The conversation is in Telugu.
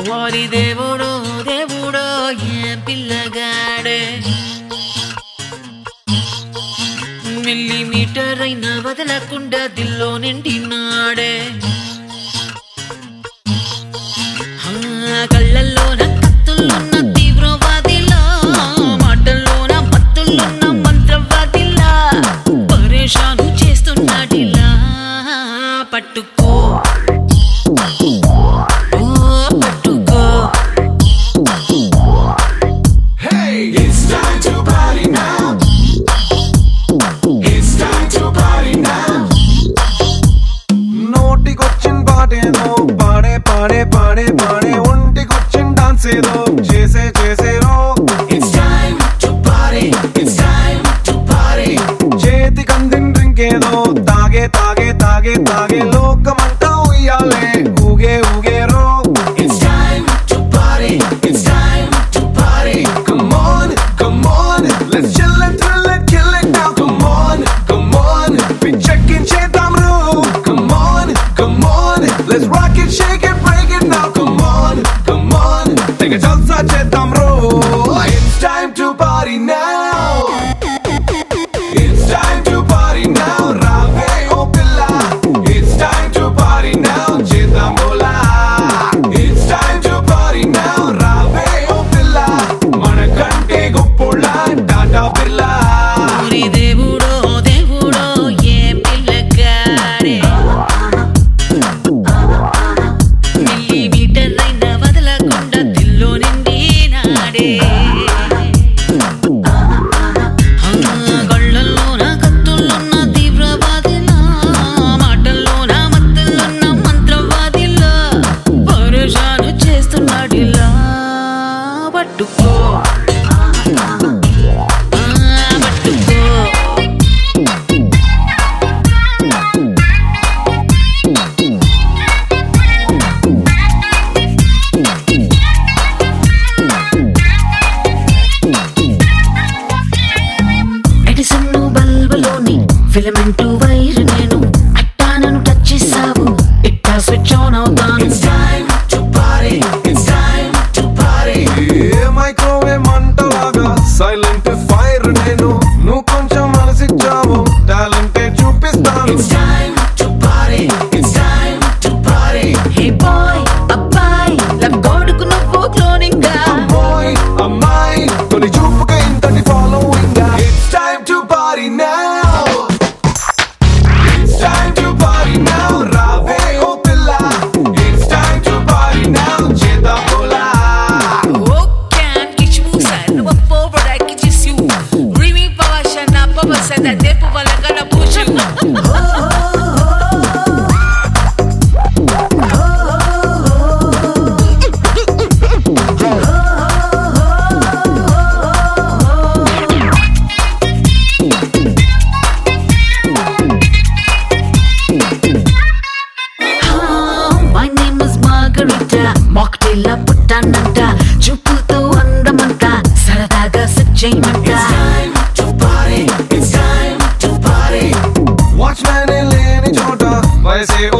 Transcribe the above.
ఓరి దేవుడో దేవుడో ఏం పిల్లగాడే మిల్లీమీటర్ అయినా వదలకుండా దిల్లో నిండినాడే కళ్ళల్లోన కత్తులున్న తీవ్రవాదిలా మాటల్లోన మత్తులున్న మంత్రవాదిలా పరేషాను చేస్తున్నాడిలా పట్టుకో పాడే పాడే పాడే ఒంటికొచ్చిన డాన్స్ ఏదో చేసే చేసేరో It's time to party. It's time to party. చేతికి అందిన డ్రింక్ ఏదో తాగే తాగే తాగే తాగే లోకమంతా ఉయ్యాలే ఊగే ఊగేరో It's time to party. It's time to party. Come on, come on, let's chill and thrill and kill it now. Come on, come on, be checking చేద్దాం రో. Come on, come on, let's rock it, shake it, break it now. Come on, come on, take a jalsa చేద్దాం రో. It's time to party now. It's time to party now. రావే ఓ పిల్ల. It's time to party now. చేద్దాం బోలా. It's time to party now. రావే ఓ పిల్ల. మనకంటే గొప్పోళ్ళ టాటా బిర్లా. ఓరి దేవుడో దేవుడో ఏం పిల్లగాడే మిల్లీమీటర్ అయినా వదలకుండా దిల్లో నిండినాడే కళ్ళల్లోన కత్తులున్న తీవ్రవాదిలా మాటల్లోన మత్తులున్న మంత్రవాదిలా పరేషాను చేస్తున్నాడిలా పట్టుకో ఎడిసన్ను బల్బులోని ఫిలమెంటు వైర్ నేను అట్టా నన్ను టచ్ చేసావు ఇట్టా స్విచ్ ఆన్ అవుతాను It's time to party. It's time to party. ఏ మైక్రోవేవ్ మంటలాగా సైలెంట్ ఫైర్ నేను నువ్వు కొంచెం మనసిచ్చావు టాలెంటే చూపిస్తాను It's time to party. It's time to party. Hey boy అబ్బాయి లవ్ గోడుకు నువ్వు క్లోనింగ్ గా అమ్మాయి అమ్మాయి తొలి చూపుగా ఇంతటి following It's time to party now. It's time to party now. రావే ఓ పిల్ల. It's time to party now. చేద్దాం బోలా. Oh, can't get you side. No forward, I can just you. Remy Pavashana, Papa said that they put like gonna push you. My name is Margarita. Mocktail పుట్టానంట చూపులతో అందమంట సరదాగా సచ్చేయమంట It's time to party. It's time to party. Watchman లేని చోట వయసే